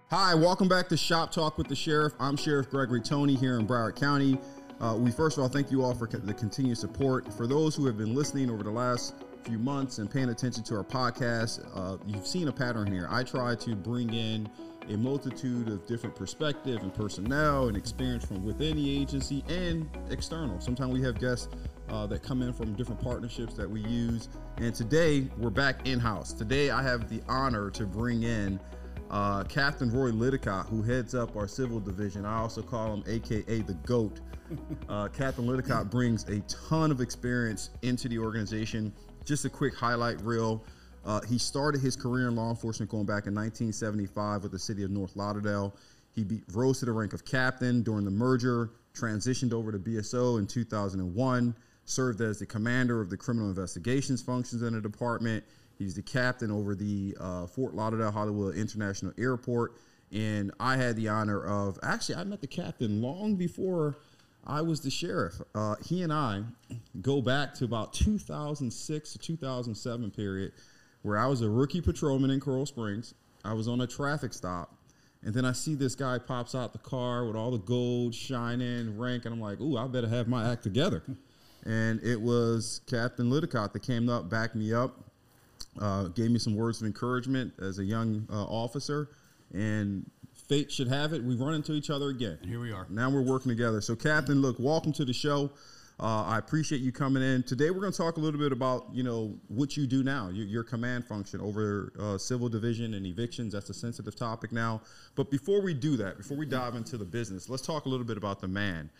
Hi, welcome back to Shop Talk with the Sheriff. I'm Sheriff Gregory Toney here in Broward County. We first of all thank you all for the continued support. For those who have been listening over the last few months and paying attention to our podcast, you've seen a pattern here. I try to bring in a multitude of different perspective and personnel and experience from within the agency and external. Sometimes we have guests that come in from different partnerships that we use. And today we're back in-house. Today I have the honor to bring in Captain Roy Lidicott, who heads up our civil division. I also call him AKA the GOAT. Captain Lidicott brings a ton of experience into the organization. Just a quick highlight reel. He started his career in law enforcement going back in 1975 with the city of North Lauderdale. He rose to the rank of captain during the merger, transitioned over to BSO in 2001, served as the commander of the criminal investigations functions in the department. He's the captain over the Fort Lauderdale Hollywood International Airport. And I had the honor of, actually, I met the captain long before I was the sheriff. He and I go back to about 2006 to 2007 period, where I was a rookie patrolman in Coral Springs. I was on a traffic stop. And then I see this guy pops out the car with all the gold shining, rank. And I'm like, ooh, I better have my act together. And it was Captain Lidicott that came up, backed me up. Gave me some words of encouragement as a young officer, and fate should have it, we run into each other again. And here we are. Now we're working together. So, Captain, look, welcome to the show. I appreciate you coming in. Today we're going to talk a little bit about, what you do now, your command function over civil division and evictions. That's a sensitive topic now. But before we do that, before we dive into the business, let's talk a little bit about the man.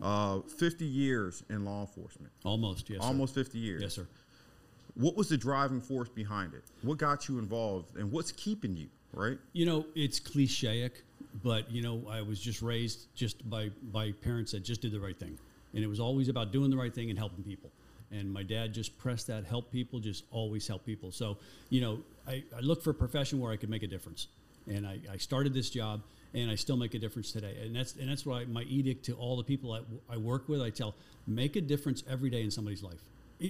50 years in law enforcement. Almost, yes, Almost 50 years. Yes, sir. What was the driving force behind it? What got you involved, and what's keeping you, right? It's clichéic, but, I was just raised just by parents that just did the right thing. And it was always about doing the right thing and helping people. And my dad just pressed that, help people, just always help people. So, I looked for a profession where I could make a difference. And I started this job, and I still make a difference today. And that's why my edict to all the people I work with, I tell, make a difference every day in somebody's life.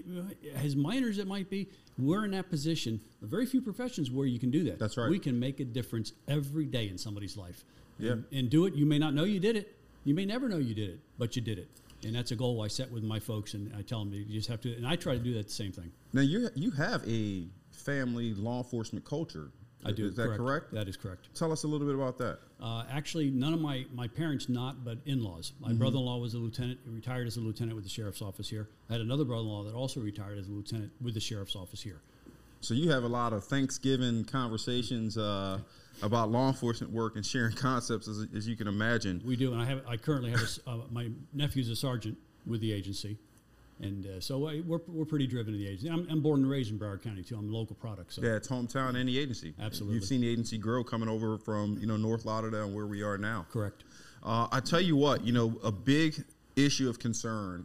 As minor as it might be, we're in that position. Very few professions where you can do that. That's right. We can make a difference every day in somebody's life. Yeah. And do it. You may not know you did it. You may never know you did it, but you did it. And that's a goal I set with my folks, and I tell them you just have to. And I try to do that the same thing. Now, you have a family law enforcement culture. I do. Is that correct? That is correct. Tell us a little bit about that. Actually, none of my parents not, but in-laws. My brother-in-law was a lieutenant, retired as a lieutenant with the sheriff's office here. I had another brother-in-law that also retired as a lieutenant with the sheriff's office here. So you have a lot of Thanksgiving conversations about law enforcement work and sharing concepts, as you can imagine. We do, and I currently have my nephew's a sergeant with the agency. And so we're pretty driven in the agency. I'm born and raised in Broward County, too. I'm a local product. So. Yeah, it's hometown and the agency. Absolutely. You've seen the agency grow coming over from, North Lauderdale and where we are now. Correct. I tell you what, a big issue of concern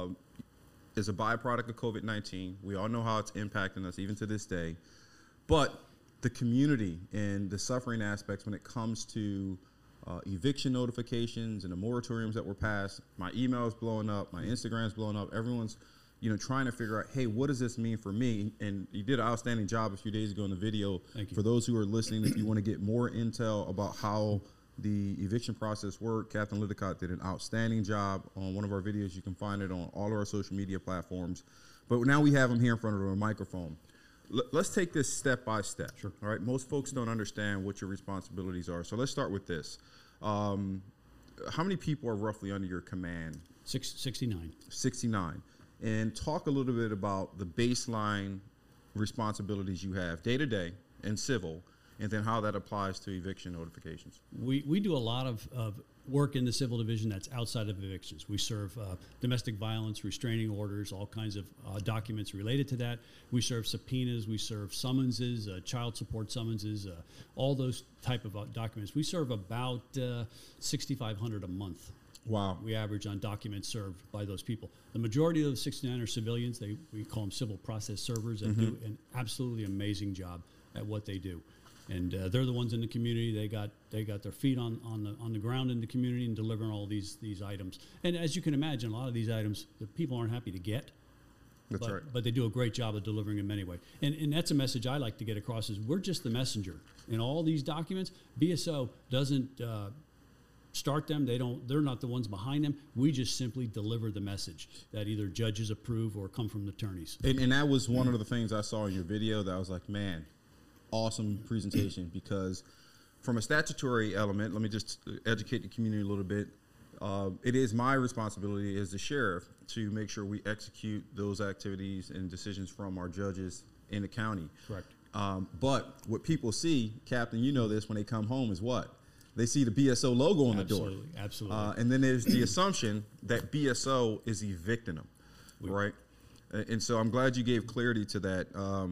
is a byproduct of COVID-19. We all know how it's impacting us even to this day. But the community and the suffering aspects when it comes to eviction notifications and the moratoriums that were passed, my email's blowing up, my Instagram's blowing up. Everyone's, trying to figure out, hey, what does this mean for me? And you did an outstanding job a few days ago in the video. Thank you. For those who are listening, if you want to get more intel about how the eviction process worked, Captain Lidicott did an outstanding job on one of our videos. You can find it on all of our social media platforms. But now we have him here in front of a microphone. Let's take this step by step. Sure. All right. Most folks don't understand what your responsibilities are. So let's start with this. How many people are roughly under your command? 69. 69. And talk a little bit about the baseline responsibilities you have day to day in civil, and then how that applies to eviction notifications. We do a lot of work in the civil division that's outside of evictions. We serve domestic violence, restraining orders, all kinds of documents related to that. We serve subpoenas, we serve summonses, child support summonses, all those type of documents. We serve about 6,500 a month. Wow. We average on documents served by those people. The majority of those 69 are civilians. We call them civil process servers that do an absolutely amazing job at what they do. And they're the ones in the community. They got their feet on the ground in the community and delivering all these items. And as you can imagine, a lot of these items the people aren't happy to get, That's right. But they do a great job of delivering them anyway. And that's a message I like to get across is we're just the messenger. In all these documents, BSO doesn't start them. They're not the ones behind them. We just simply deliver the message that either judges approve or come from the attorneys. And that was one of the things I saw in your video that I was like, man, awesome presentation, because from a statutory element, let me just educate the community a little bit. It is my responsibility as the sheriff to make sure we execute those activities and decisions from our judges in the county. Correct. But what people see, Captain, you know this, when they come home is what? They see the BSO logo on the door. Absolutely. And then there's the assumption that BSO is evicting them, right? And so I'm glad you gave clarity to that.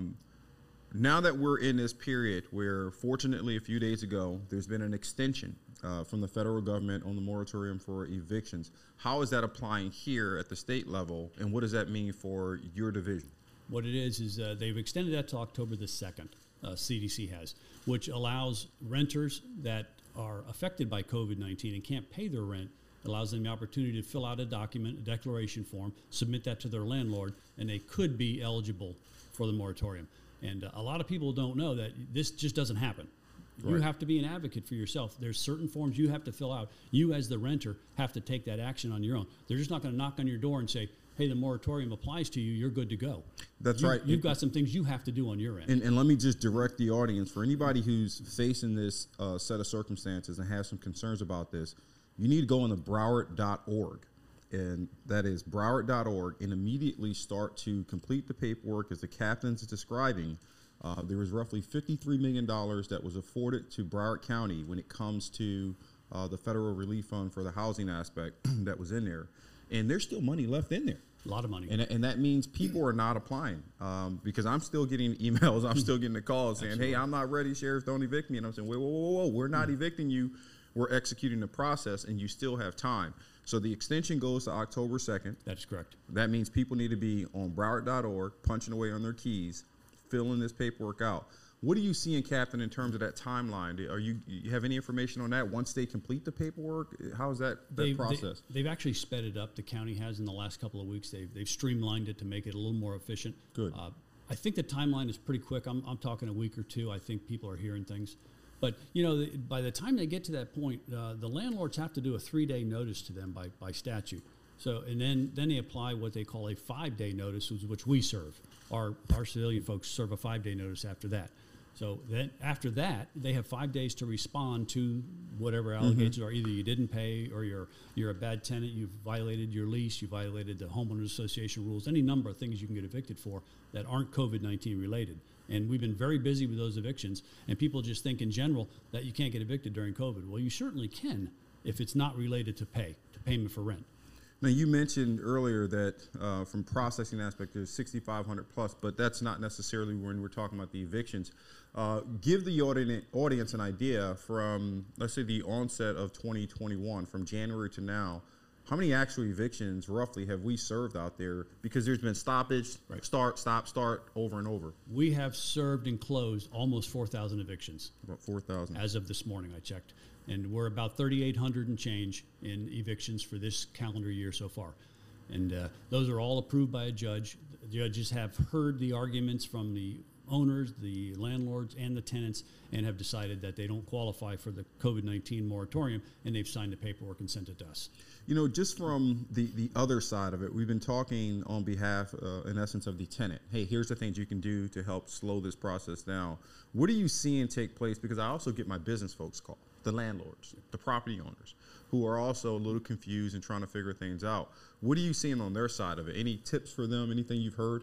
Now that we're in this period where, fortunately, a few days ago, there's been an extension from the federal government on the moratorium for evictions. How is that applying here at the state level, and what does that mean for your division? What it is they've extended that to October the 2nd, CDC has, which allows renters that are affected by COVID-19 and can't pay their rent, allows them the opportunity to fill out a document, a declaration form, submit that to their landlord, and they could be eligible for the moratorium. And a lot of people don't know that this just doesn't happen. Right. You have to be an advocate for yourself. There's certain forms you have to fill out. You, as the renter, have to take that action on your own. They're just not going to knock on your door and say, hey, the moratorium applies to you, you're good to go. That's right. You've got some things you have to do on your end. And let me just direct the audience. For anybody who's facing this set of circumstances and has some concerns about this, you need to go on the Broward.org. And that is Broward.org, and immediately start to complete the paperwork as the captain's describing. There was roughly $53 million that was afforded to Broward County when it comes to the federal relief fund for the housing aspect that was in there. And there's still money left in there. A lot of money. And that means people are not applying because I'm still getting emails. I'm still getting the calls saying, hey, I'm not ready, Sheriff, don't evict me. And I'm saying, whoa, we're not evicting you. We're executing the process, and you still have time. So the extension goes to October 2nd. That's correct. That means people need to be on Broward.org, punching away on their keys, filling this paperwork out. What do you see in Captain in terms of that timeline? You have any information on that once they complete the paperwork? How is that process? They've actually sped it up. The county has in the last couple of weeks. They've streamlined it to make it a little more efficient. Good. I think the timeline is pretty quick. I'm talking a week or two. I think people are hearing things. But, by the time they get to that point, the landlords have to do a 3-day notice to them by statute. So, and then they apply what they call a 5-day notice, which we serve. Our civilian folks serve a 5-day notice after that. So then after that, they have 5 days to respond to whatever allegations are. Either you didn't pay, or you're a bad tenant, you've violated your lease, you violated the homeowners association rules, any number of things you can get evicted for that aren't COVID-19 related. And we've been very busy with those evictions, and people just think in general that you can't get evicted during COVID. Well, you certainly can if it's not related to payment for rent. Now, you mentioned earlier that from processing aspect, there's 6,500 plus, but that's not necessarily when we're talking about the evictions. Give the audience an idea from, let's say, the onset of 2021, from January to now. How many actual evictions, roughly, have we served out there? Because there's been stoppage, right. Start, stop, over and over. We have served and closed almost 4,000 evictions. About 4,000. As of this morning, I checked. And we're about 3,800 and change in evictions for this calendar year so far. And those are all approved by a judge. The judges have heard the arguments from the owners, the landlords, and the tenants, and have decided that they don't qualify for the COVID-19 moratorium, and they've signed the paperwork and sent it to us. Just from the other side of it, we've been talking on behalf, in essence, of the tenant. Hey, here's the things you can do to help slow this process down. What are you seeing take place? Because I also get my business folks call, the landlords, the property owners, who are also a little confused and trying to figure things out. What are you seeing on their side of it? Any tips for them? Anything you've heard?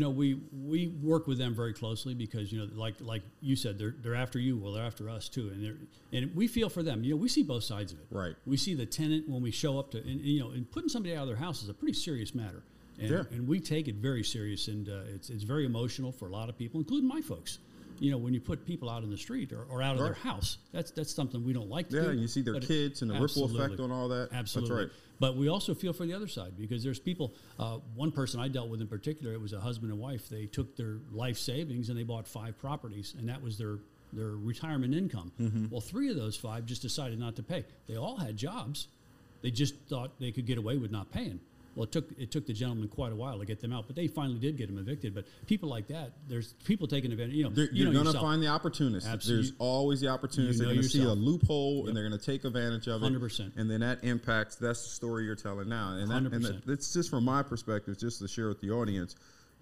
We work with them very closely because, like you said, they're after you. Well, they're after us too. And we feel for them. We see both sides of it. Right. We see the tenant when we show up and putting somebody out of their house is a pretty serious matter. And we take it very serious, and it's very emotional for a lot of people, including my folks. When you put people out in the street or out of their house, that's something we don't like to do. Yeah, and you see their kids and the ripple effect on all that. Absolutely. That's right. But we also feel for the other side because there's people, one person I dealt with in particular, it was a husband and wife. They took their life savings and they bought 5 properties, and that was their retirement income. Mm-hmm. Well, 3 of those 5 just decided not to pay. They all had jobs. They just thought they could get away with not paying. Well, it took the gentleman quite a while to get them out, but they finally did get him evicted. But people like that, there's people taking advantage. You're going to find the opportunists. Absolutely. There's always the opportunists. They're going to see a loophole, and they're going to take advantage of it. 100%. And then that impacts. That's the story you're telling now. And 100%. That's just from my perspective, just to share with the audience.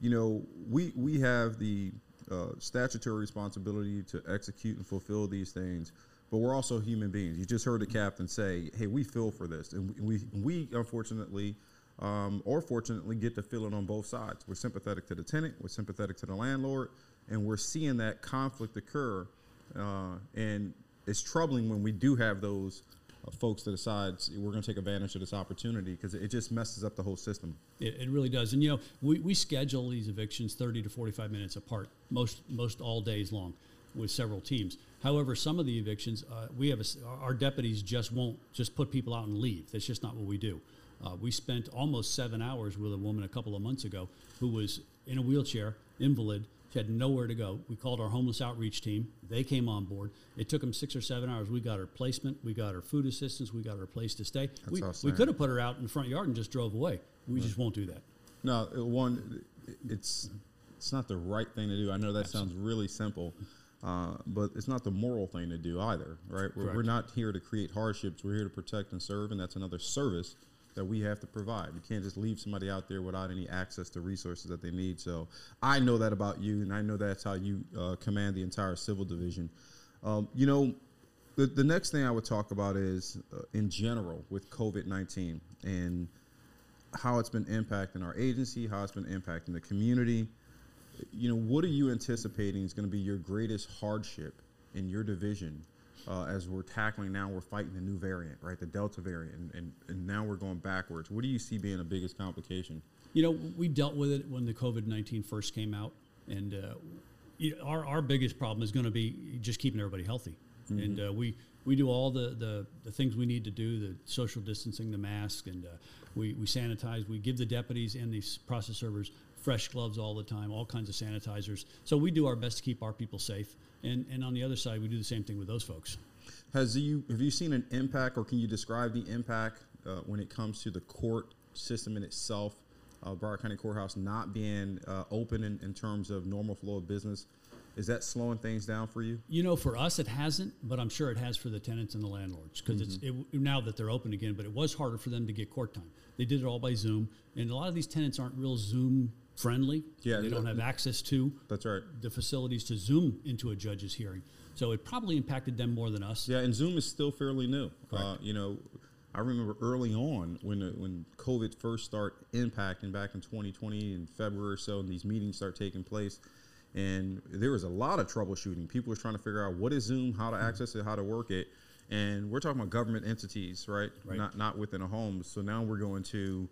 We have the statutory responsibility to execute and fulfill these things, but we're also human beings. You just heard the captain say, "Hey, we feel for this," and we unfortunately. Or fortunately get to feel it on both sides. We're sympathetic to the tenant, we're sympathetic to the landlord, and we're seeing that conflict occur. And it's troubling when we do have those folks that decide we're going to take advantage of this opportunity, because it just messes up the whole system. It really does. And, we schedule these evictions 30 to 45 minutes apart, most all days long, with several teams. However, some of the evictions, our deputies won't just put people out and leave. That's just not what we do. We spent almost 7 hours with a woman a couple of months ago who was in a wheelchair, invalid. She had nowhere to go. We called our homeless outreach team. They came on board. It took them 6 or 7 hours. We got her placement. We got her food assistance. We got her a place to stay. We could have put her out in the front yard and just drove away. We just won't do that. No, it's not the right thing to do. I know that sounds really simple, but it's not the moral thing to do either, right? We're not here to create hardships. We're here to protect and serve, and that's another service that we have to provide. You can't just leave somebody out there without any access to resources that they need. So I know that about you, and I know that's how you command the entire civil division. The next thing I would talk about is in general with COVID-19 and how it's been impacting our agency, how it's been impacting the community. What are you anticipating is going to be your greatest hardship in your division as we're fighting the new variant, right? The Delta variant, and now we're going backwards. What do you see being the biggest complication? We dealt with it when the COVID-19 first came out, and our biggest problem is going to be just keeping everybody healthy. Mm-hmm. And we do all the things we need to do, the social distancing, the mask, and we sanitize. We give the deputies and these process servers fresh gloves all the time, all kinds of sanitizers. So we do our best to keep our people safe. And on the other side, we do the same thing with those folks. Have you seen an impact, or can you describe the impact when it comes to the court system in itself, Broward County Courthouse not being open in terms of normal flow of business? Is that slowing things down for you? For us, it hasn't, but I'm sure it has for the tenants and the landlords, because now that they're open again, but it was harder for them to get court time. They did it all by Zoom, and a lot of these tenants aren't real Zoom friendly. Yeah, they don't have access to the facilities to Zoom into a judge's hearing. So it probably impacted them more than us. Yeah, and Zoom is still fairly new. I remember early on when COVID first started impacting back in 2020 in February or so, and these meetings start taking place, and there was a lot of troubleshooting. People were trying to figure out what is Zoom, how to access it, how to work it. And we're talking about government entities, right? Not within a home. So now we're going to,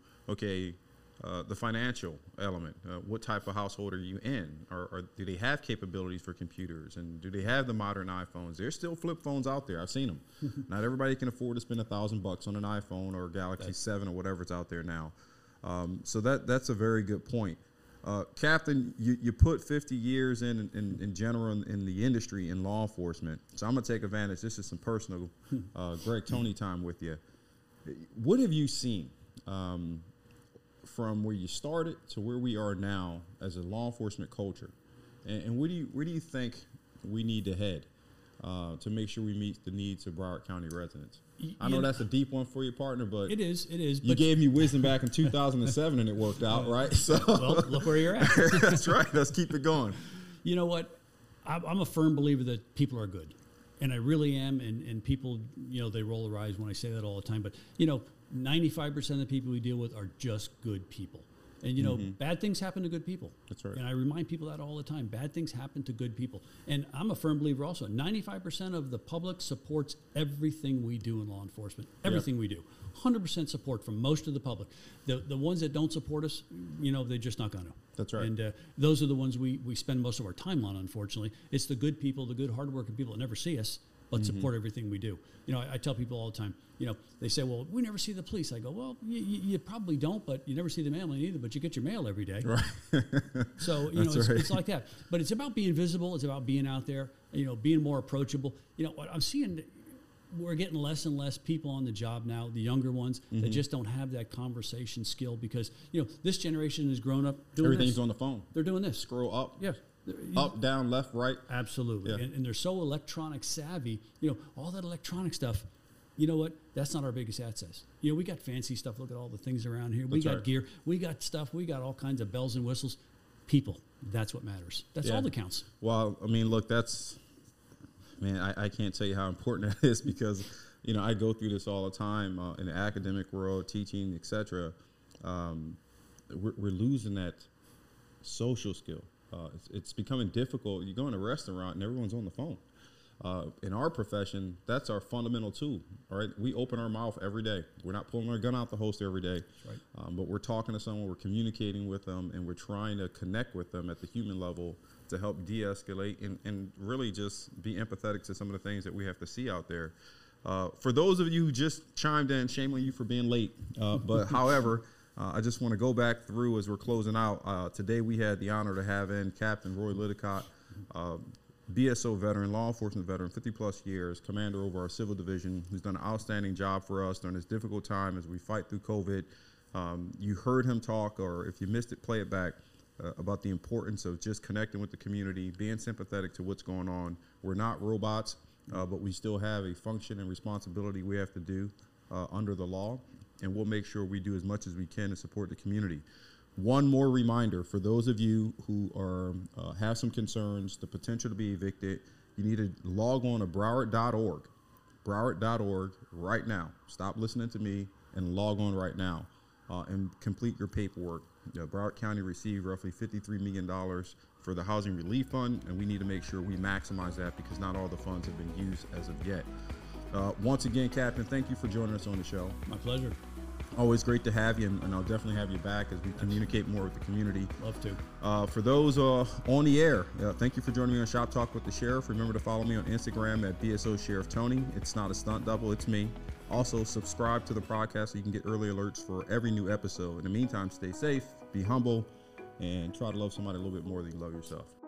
the financial element. What type of household are you in? Or do they have capabilities for computers? And do they have the modern iPhones? There's still flip phones out there. I've seen them. Not everybody can afford to spend $1,000 on an iPhone or a Galaxy 7 or whatever's out there now. So that's a very good point. Captain, you put 50 years in general in the industry in law enforcement. So I'm going to take advantage. This is some personal Greg Tony time with you. What have you seen from where you started to where we are now as a law enforcement culture? And where do you think we need to head to make sure we meet the needs of Broward County residents? I know that's a deep one for your partner, but it is. You gave me wisdom back in 2007, and it worked out, right? So, well, look where you're at. That's right. Let's keep it going. You know what? I'm a firm believer that people are good, and I really am. And people, they roll their eyes when I say that all the time. But 95% of the people we deal with are just good people. And, bad things happen to good people. That's right. And I remind people that all the time. Bad things happen to good people. And I'm a firm believer also. 95% of the public supports everything we do in law enforcement. Everything we do. 100% support from most of the public. The ones that don't support us, they're just not going to. That's right. And those are the ones we spend most of our time on, unfortunately. It's the good people, the good, hardworking people that never see us, but support everything we do. I tell people all the time, they say, well, we never see the police. I go, well, you probably don't, but you never see the mailman either, but you get your mail every day. Right. So, it's like that. But it's about being visible. It's about being out there, being more approachable. What I'm seeing, we're getting less and less people on the job now, the younger ones, that just don't have that conversation skill because, this generation has grown up doing Everything's this. on the phone. They're doing this. Scroll up. Yeah. Up, down, left, right. Absolutely. Yeah. And they're so electronic savvy, all that electronic stuff. You know what? That's not our biggest asset. We got fancy stuff. Look at all the things around here. We got gear. We got stuff. We got all kinds of bells and whistles. People. That's what matters. That's all that counts. Well, I mean, look, I can't tell you how important that is because, I go through this all the time in the academic world, teaching, etc. We're losing that social skill. It's becoming difficult. You go in a restaurant and everyone's on the phone. In our profession, that's our fundamental tool. All right, we open our mouth every day. We're not pulling our gun out the holster every day, right. But we're talking to someone, we're communicating with them, and we're trying to connect with them at the human level to help de-escalate and really just be empathetic to some of the things that we have to see out there. For those of you who just chimed in, shame on you for being late. But however, I just want to go back through as we're closing out. Today we had the honor to have in Captain Roy Lidicott, BSO veteran, law enforcement veteran, 50-plus years, commander over our civil division, who's done an outstanding job for us during this difficult time as we fight through COVID. You heard him talk, or if you missed it, play it back, about the importance of just connecting with the community, being sympathetic to what's going on. We're not robots, but we still have a function and responsibility we have to do under the law, and we'll make sure we do as much as we can to support the community. One more reminder for those of you who are have some concerns, the potential to be evicted, you need to log on to Broward.org right now. Stop listening to me and log on right now and complete your paperwork. Broward County received roughly $53 million for the Housing Relief Fund, and we need to make sure we maximize that because not all the funds have been used as of yet. Once again, Captain, thank you for joining us on the show. My pleasure. Always great to have you, and I'll definitely have you back as we communicate more with the community. Love to. For those on the air, thank you for joining me on Shop Talk with the Sheriff. Remember to follow me on Instagram at BSO Sheriff Tony. It's not a stunt double, it's me. Also, subscribe to the podcast so you can get early alerts for every new episode. In the meantime, stay safe, be humble, and try to love somebody a little bit more than you love yourself.